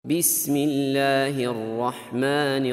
بسم الله الرحمن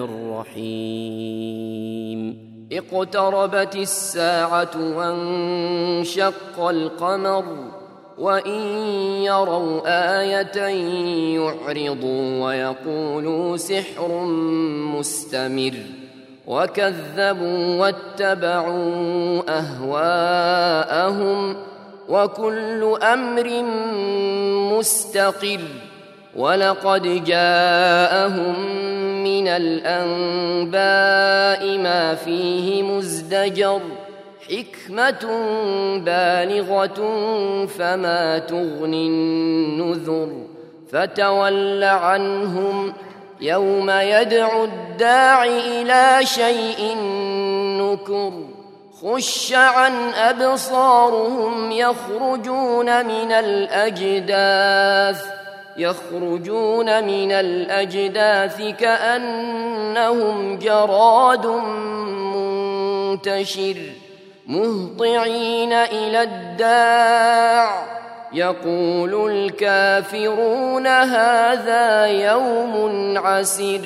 الرحيم اقتربت الساعة وانشق القمر وإن يروا آية يعرضوا ويقولوا سحر مستمر وكذبوا واتبعوا أهواءهم وكل أمر مستقر ولقد جاءهم من الأنباء ما فيه مزدجر حكمة بالغة فما تغني النذر فتول عنهم يوم يدعو الداع إلى شيء نكر خش عن أبصارهم يخرجون من الأجداث كأنهم جراد منتشر مهطعين إلى الداع يقول الكافرون هذا يوم عسر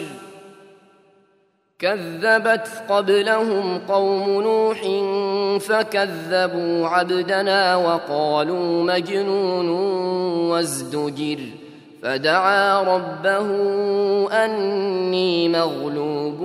كذبت قبلهم قوم نوح فكذبوا عبدنا وقالوا مجنون وازدجر فدعا ربه أني مغلوب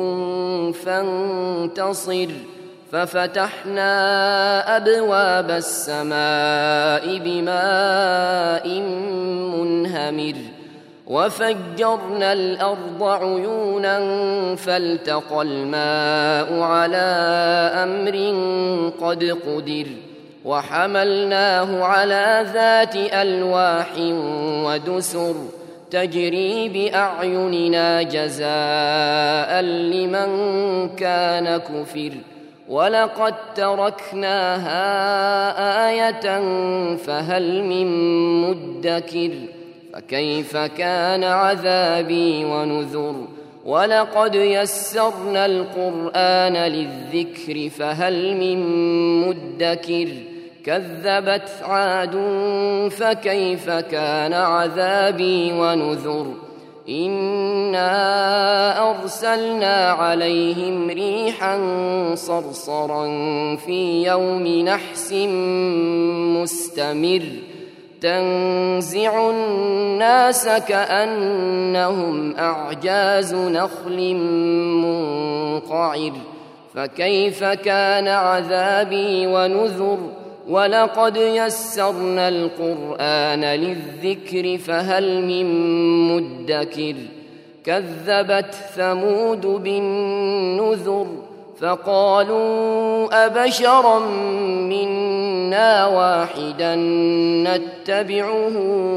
فانتصر ففتحنا أبواب السماء بماء منهمر وفجرنا الأرض عيونا فالتقى الماء على أمر قد قدر وحملناه على ذات ألواح ودسر تجري بأعيننا جزاء لمن كان كفر ولقد تركناها آية فهل من مدكر فكيف كان عذابي ونذر ولقد يسرنا القرآن للذكر فهل من مدكر كذبت عاد فكيف كان عذابي ونذر إنا أرسلنا عليهم ريحا صرصرا في يوم نحس مستمر تنزع الناس كأنهم أعجاز نخل منقعر فكيف كان عذابي ونذر ولقد يسرنا القرآن للذكر فهل من مدكر كذبت ثمود بالنذر فقالوا أبشرا منا واحدا نتبعه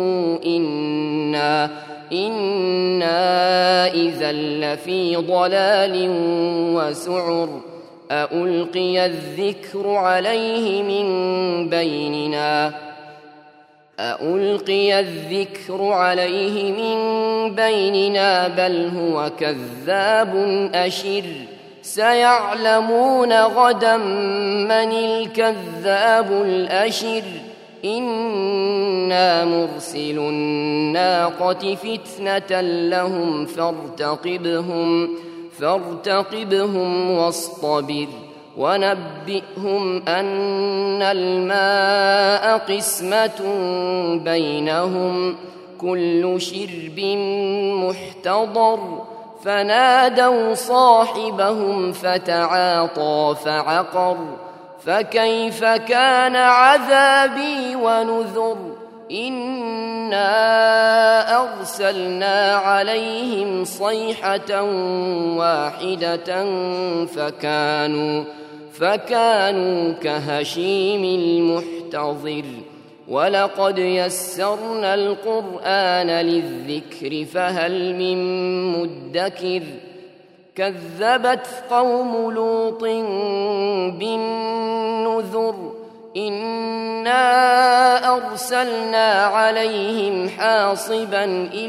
إنا إذا لفي ضلال وسعر ألقي الذكر عليه من بيننا بل هو كذاب أشر سيعلمون غدا من الكذاب الأشر إنا مرسل الناقة فتنة لهم فارتقبهم واصطبر ونبئهم أن الماء قسمة بينهم كل شرب محتضر فنادوا صاحبهم فتعاطى فعقر فكيف كان عذابي ونذر إنا أرسلنا عليهم صيحة واحدة فكانوا كهشيم المحتضر ولقد يسرنا القرآن للذكر فهل من مدكر كذبت قوم لوط بالنذر إنا أرسلنا عليهم حاصبا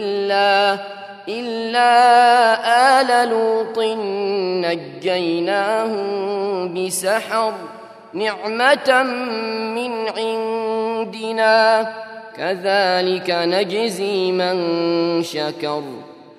إلا آل لوط نجيناهم بسحر نعمة من عندنا كذلك نجزي من شكر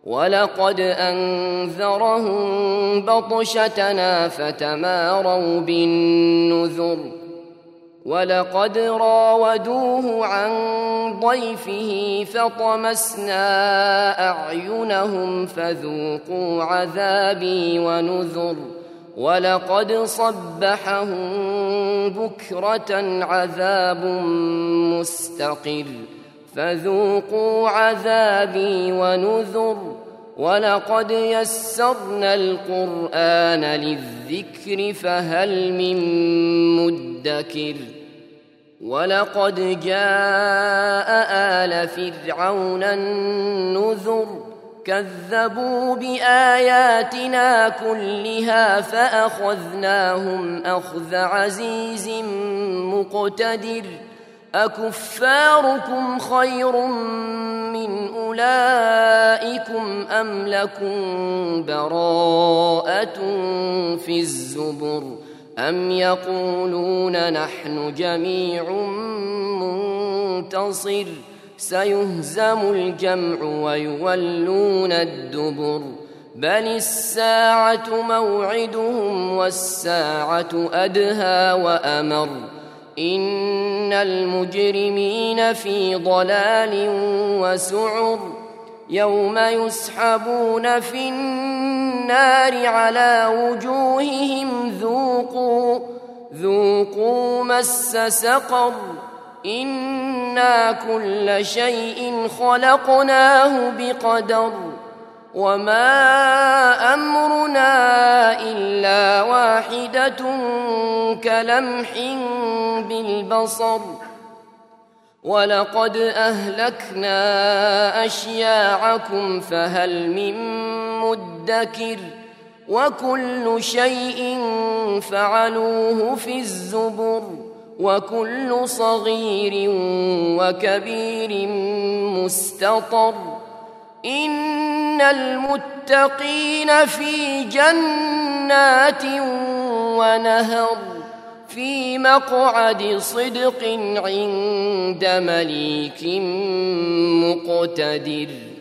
ولقد أنذرهم بطشتنا فتماروا بالنذر ولقد راودوه عن ضيفه فطمسنا أعينهم فذوقوا عذابي ونذر ولقد صبحهم بكرة عذاب مستقر فذوقوا عذابي ونذر ولقد يسرنا القرآن للذكر فهل من مدكر ولقد جاء آل فرعون النذر كذبوا بآياتنا كلها فأخذناهم أخذ عزيز مقتدر أكفاركم خير من أولئكم أم لكم براءة في الزبر أم يقولون نحن جميع منتصر سيهزم الجمع ويولون الدبر بل الساعة موعدهم والساعة أدهى وأمر إن المجرمين في ضلال وسعر يوم يسحبون في النار على وجوههم ذوقوا مس سقر إنا كل شيء خلقناه بقدر وما أمرنا إلا واحدة كلمح بالبصر ولقد أهلكنا أشياعكم فهل من مدكر وكل شيء فعلوه في الزبر وكل صغير وكبير مستطر إن المتقين في جنات ونهر في مقعد صدق عند مليك مقتدر.